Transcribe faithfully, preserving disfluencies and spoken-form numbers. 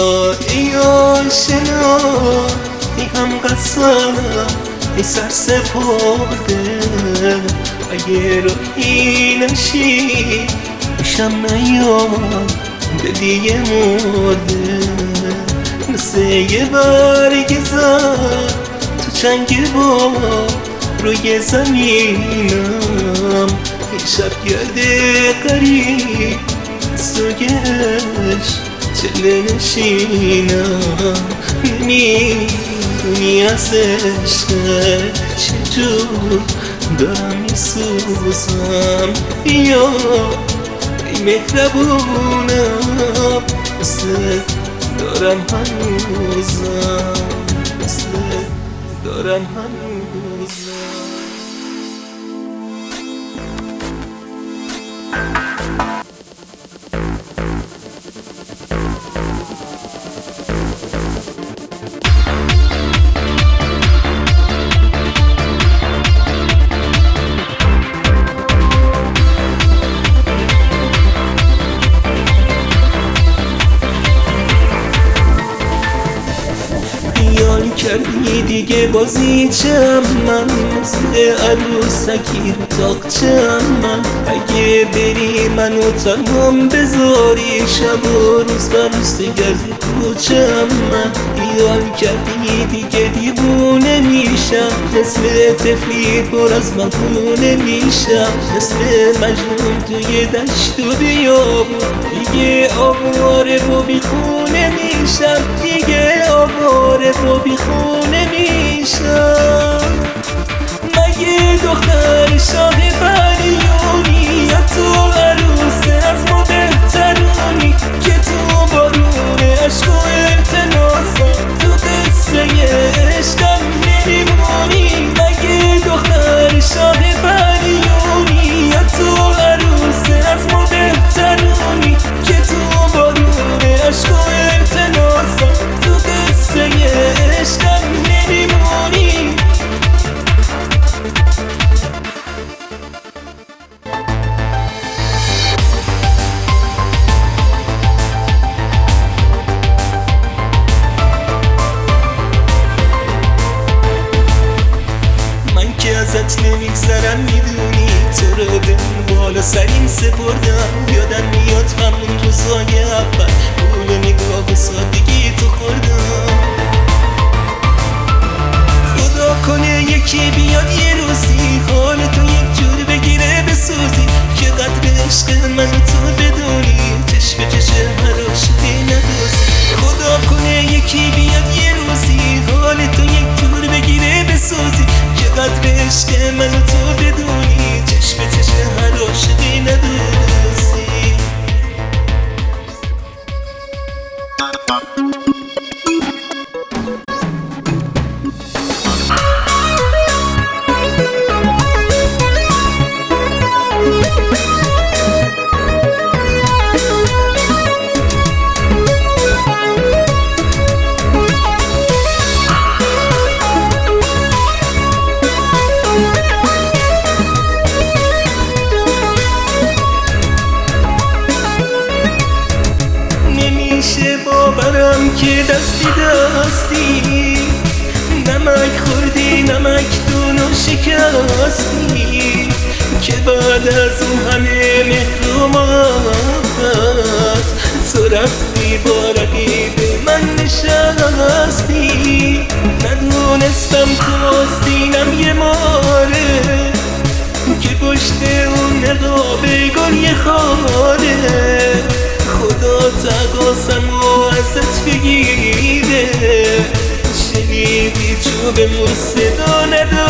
ای آشنا ای هم قسم ای سر سپرده اگه راهی نشی میشم نیام دلیه مرده مثل یه برگ زد تو چنگ با روی زمینم این شب گرده قریب سوگش چله نشینم نمیدونی از عشق چجور دارم میسوزم یا ای مهربونم مثل دارم هنوزم مثل دارم هنوزم کردی دیگه بازیچم من مثل عروسکی رو تاقچم من اگه بری منو تنهام بذاری شب و روز بروز گردی کوچم من خیال کردی دیگه دیوونه میشم مثل طفلی پر از مخونه میشم مثل مجنون توی دشت و بیابون دیگه آواره و بیخونه میشم دیگه آواره و بیخونه میشم مگه دختر شاه پریونی یا تو عروس از ما بهترونی که تو بارون عشق و التماسم تو قصه عشقم نمیمونی مگه دختر شاه پریونی یا تو عروس از ما بهترونی که تو بارون عشق و التماسم تو قصه عشقم نمیمونی ازت نمیگذرم میدونی تو رو به بالا سرین سپردم یادم میاد همون روزای اول پول نگاه و سادگی تو خوردم خدا کنه یکی بیاد یه روزی حال تو یک جور بگیره بسوزی که قدر عشق منو تو بدونی چشم چشم هر عاشقی ندوزی خدا کنه یکی بیاد یه روزی حال تو یک جور بگیره بسوزی قدر عشق منو تو بدونی چشم چشم هر عاشقی ندوزی باورم که دستی دستی نمک خوردی نمک دونو شکستی که بعد از اون همه مهر و محبت تو رفتی با رقیب من نشستی ندونستم تو آستینم یه ماره که پشت اون نقاب گل یه خاره خدا تقاسم و ازت بگیره شنیدی چوب مو صدا نداره